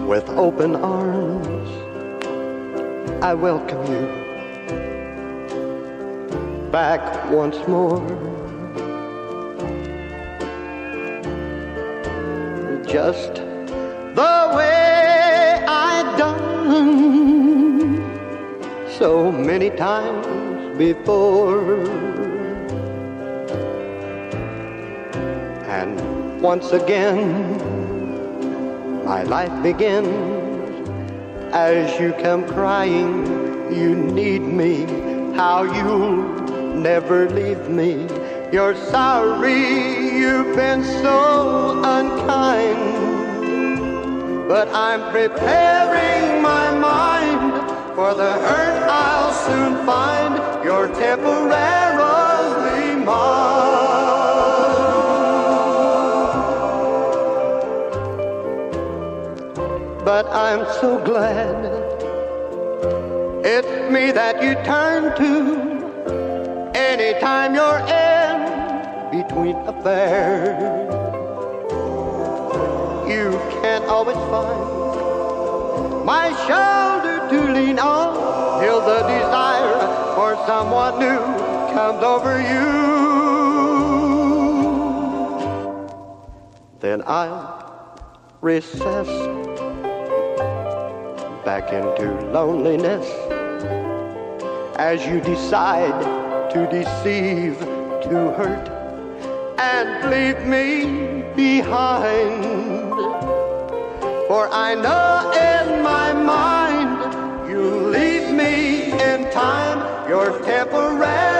With open arms, I welcome you back once more. Just the way I'd done so many times before. And once again, my life begins as you come crying, you need me, how you'll never leave me. You're sorry you've been so unkind, but I'm preparing my mind for the hurt I'll soon find. You're temporarily mine. But I'm so glad it's me that you turn to anytime you're in between affairs. You can't always find my shoulder to lean on till the desire for someone new comes over you. Then I'll recess back into loneliness as you decide to deceive, to hurt, and leave me behind. For I know in my mind you'll leave me in time. You're temporary.